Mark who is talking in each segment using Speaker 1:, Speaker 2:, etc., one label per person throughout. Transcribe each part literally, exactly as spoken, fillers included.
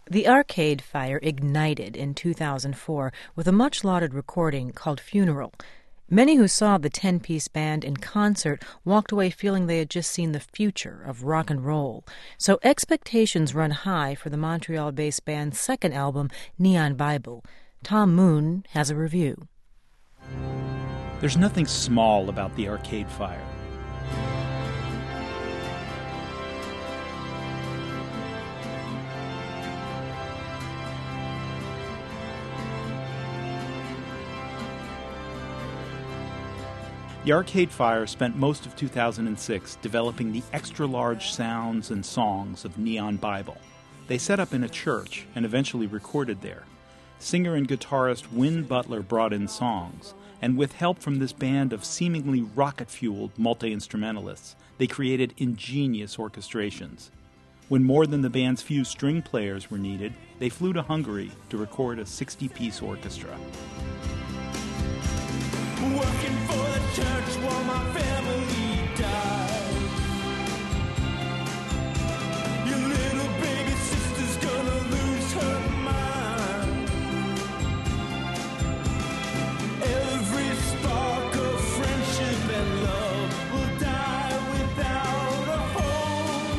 Speaker 1: The Arcade Fire ignited in two thousand four with a much-lauded recording called Funeral. Many who saw the ten-piece band in concert walked away feeling they had just seen the future of rock and roll. So expectations run high for the Montreal-based band's second album, Neon Bible. Tom Moon has a review.
Speaker 2: There's nothing small about the Arcade Fire. The Arcade Fire spent most of two thousand six developing the extra-large sounds and songs of Neon Bible. They set up in a church and eventually recorded there. Singer and guitarist Win Butler brought in songs, and with help from this band of seemingly rocket-fueled multi-instrumentalists, they created ingenious orchestrations. When more than the band's few string players were needed, they flew to Hungary to record a sixty-piece orchestra.
Speaker 3: Working for the church while my family died. Your little baby sister's gonna lose her mind. Every spark of friendship and love will die without a home.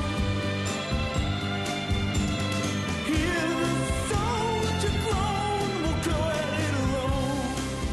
Speaker 3: Hear the soldier groan, we'll go at it alone.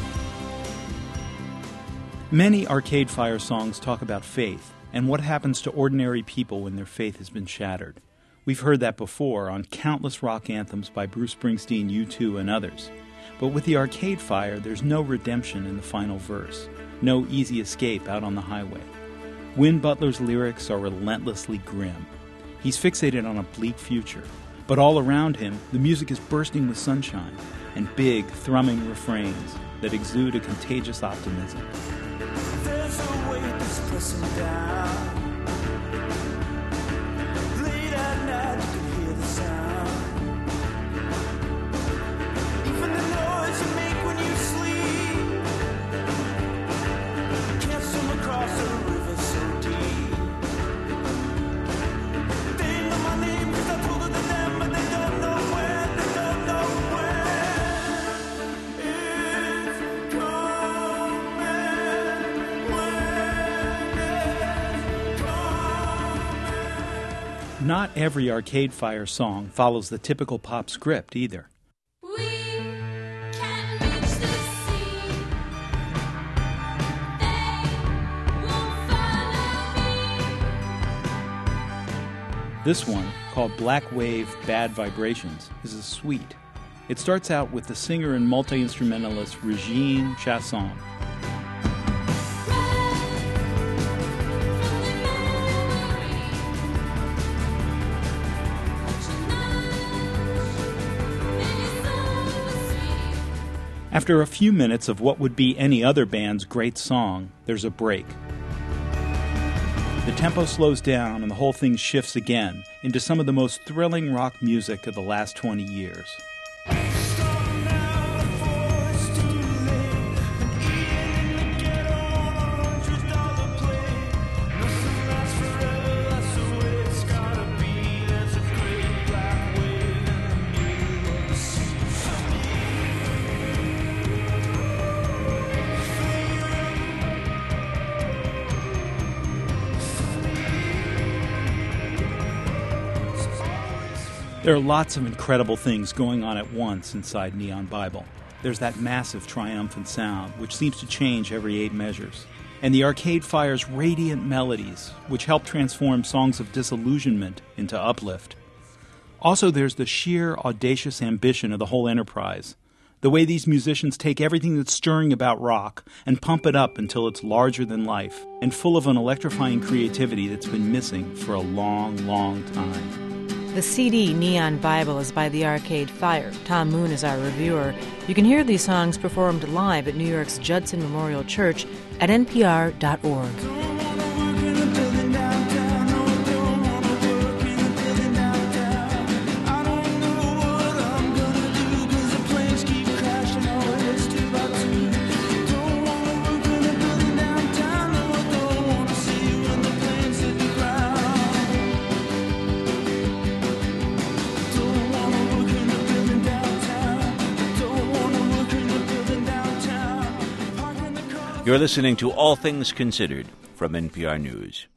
Speaker 2: Many Arcade Fire songs talk about faith and what happens to ordinary people when their faith has been shattered. We've heard that before on countless rock anthems by Bruce Springsteen, U two, and others. But with the Arcade Fire, there's no redemption in the final verse, no easy escape out on the highway. Win Butler's lyrics are relentlessly grim. He's fixated on a bleak future, but all around him, the music is bursting with sunshine and big, thrumming refrains that exude a contagious optimism.
Speaker 3: There's a weight that's pressing down. Late at night you can hear the sound. Even the noise you make when you sleep. You can't swim across a river so deep. They know my name 'cause I told it to them, but they don't know where, they don't know where. It's coming.
Speaker 2: Not every Arcade Fire song follows the typical pop script either.
Speaker 4: We can reach the sea. They won't follow me.
Speaker 2: This one, called Black Wave Bad Vibrations, is a suite. It starts out with the singer and multi-instrumentalist Regine Chasson. After a few minutes of what would be any other band's great song, there's a break. The tempo slows down and the whole thing shifts again into some of the most thrilling rock music of the last twenty years. There are lots of incredible things going on at once inside Neon Bible. There's that massive triumphant sound, which seems to change every eight measures. And the Arcade Fire's radiant melodies, which help transform songs of disillusionment into uplift. Also, there's the sheer audacious ambition of the whole enterprise. The way these musicians take everything that's stirring about rock and pump it up until it's larger than life and full of an electrifying creativity that's been missing for a long, long time.
Speaker 1: The C D Neon Bible is by the Arcade Fire. Tom Moon is our reviewer. You can hear these songs performed live at New York's Judson Memorial Church at N P R dot org.
Speaker 5: You're listening to All Things Considered from N P R News.